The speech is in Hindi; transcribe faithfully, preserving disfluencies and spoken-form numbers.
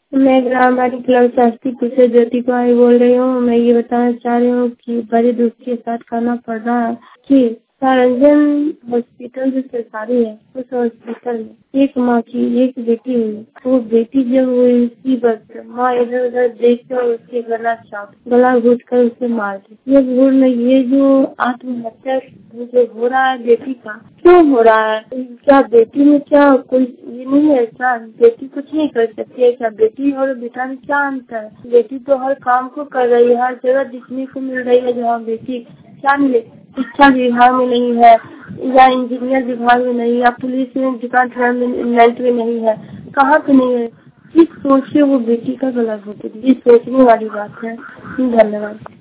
मैं ग्राम वाली क्लब शास्त्रीपुर से ज्योति कुमारी बोल रही हूँ। मैं ये बताना चाह रही हूँ कि बड़े दुख के साथ कहना पड़ रहा है कि सारंजन हॉस्पिटल जो सरकारी है, उस हॉस्पिटल में एक माँ की एक बेटी हुई। वो बेटी जब हुई उसी वक्त माँ इधर उधर देख कर उसके गला चाप गला घुट कर उसे मार दी। ये भूल में ये जो आत्महत्या जो हो रहा है बेटी का, क्यों हो रहा है? क्या बेटी में क्या कोई ये नहीं है? क्या बेटी कुछ नहीं कर सकती है? क्या बेटी और बेटा में क्या अंतर है? बेटी तो हर काम को कर रही है, हर जगह दिखने को मिल रही है। जहाँ बेटी क्या मिले, शिक्षा विभाग में नहीं है या इंजीनियर विभाग में नहीं या पुलिस में डिपार्टमेंट में नहीं है, कहाँ पे नहीं है? किस सोच से वो बेटी का गला घोट दी? ये सोचने वाली बात है। धन्यवाद।